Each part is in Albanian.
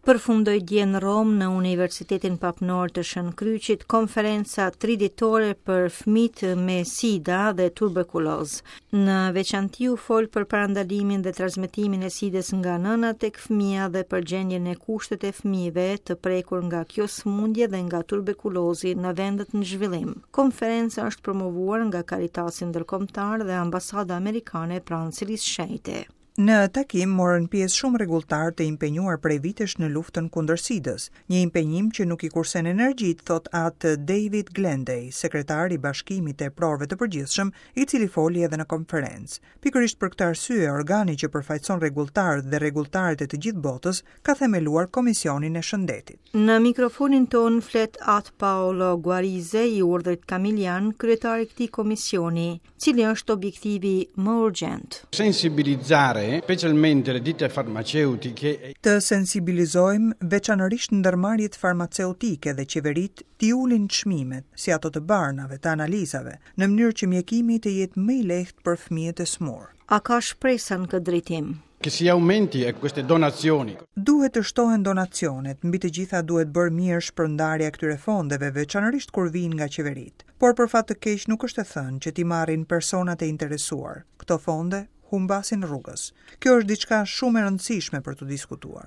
Përfundoi dje në Rom në Universitetin Papnor të Shënkryqit konferenca 3 ditore për fëmijët me sida dhe tuberkulozë. Në veçanti u fol për parandalimin dhe transmetimin e sidës nga nëna tek fëmia dhe për gjendjen e kushtet e fëmijëve të prekur nga kjo sëmundje dhe nga tuberkulozi në vendet në zhvillim. Konferenca është promovuar nga Karitasi Ndërkombëtar dhe Ambasada Amerikane pranë Cilisë së Shenjtë. Në takim morën pjesë shumë rregulltar të impenjuar prej vitesh në luftën kundër sidës, një impenjim që nuk i kursen energjitë, thot atë David Glendej, sekretar i Bashkimit të Prorëve të Përgjithshëm, i cili foli edhe në konferencë. Pikërisht për këtë arsye, organi që përfaqëson rregulltarët dhe rregulltarët e të gjithë botës ka themeluar Komisionin e Shëndetit. Në mikrofonin ton flet At Paolo Guarize, i urdhrit Kamilian, kryetari i këtij komisioni, cili është objektivi më urgjent. Sensibilizzare specialmente le ditte farmaceutiche. Të sensibilizojmë veçanërisht ndërmarrjet farmaceutike dhe qeveritë t'i ulin çmimet, si ato të barnave, të analizave, në mënyrë që mjekimi të jetë më i lehtë për fëmijët e smur. A ka shpresa në këtë drejtim? Che si aumenti queste donazioni. Duhet të shtohen donacionet, mbi të gjitha duhet bërë mirë shpërndarja këtyre fondeve, veçanërisht kur vijnë nga qeveritë. Por për fat të keq nuk është e thënë që t'i marrin personat e interesuar. Këto fonde humbasin rrugës. Kjo është diçka shumë e rëndësishme për të diskutuar.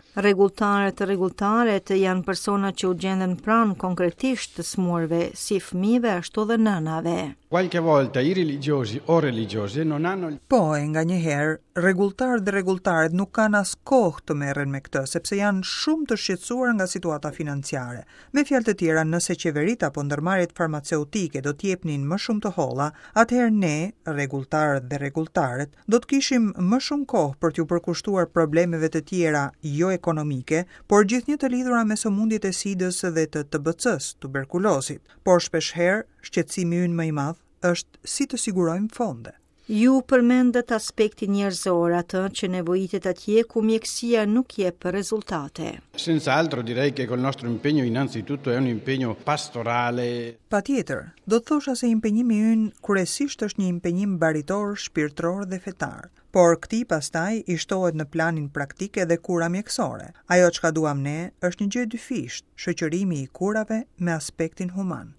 Rregulltarët janë persona që u gjenden pranë konkretisht të smurve, si fëmijëve ashtu dhe nënave. Qualche volta i religiosi o religiose non hanno. Po, nganjëherë rregulltarët dhe rregulltarët nuk kanë as kohë të merren me këtë, sepse janë shumë të shqetësuar nga situata financiare. Me fjalë të tjera, nëse qeveritë apo ndërmarrjet farmaceutike do të jepnin më shumë të holla, atëherë ne, rregulltarët dhe rregulltarët, do të kishim më shumë kohë për t'u përkushtuar problemeve të tjera jo ekonomike, por gjithnjë të lidhura me sëmundjet e sidës dhe të TBC-s, tuberkulozit. Por shpeshherë shqetësimi ynë më i madh është si të sigurojmë fonde. Ju përmendët aspektin njerëzor, atë që nevojitet atje ku mjekësia nuk jep rezultate. Senz'altro direi che col nostro impegno innanzitutto è un impegno pastorale. Patjetër, do të thosha se impenjimi ynë kryesisht është një impenjim baritor, shpirtëror dhe fetar. Por këtij pastaj i shtohet në planin praktik edhe kura mjekësore. Ajo çka duam ne është një gjë dyfisht, shoqërimi i kurave me aspektin human.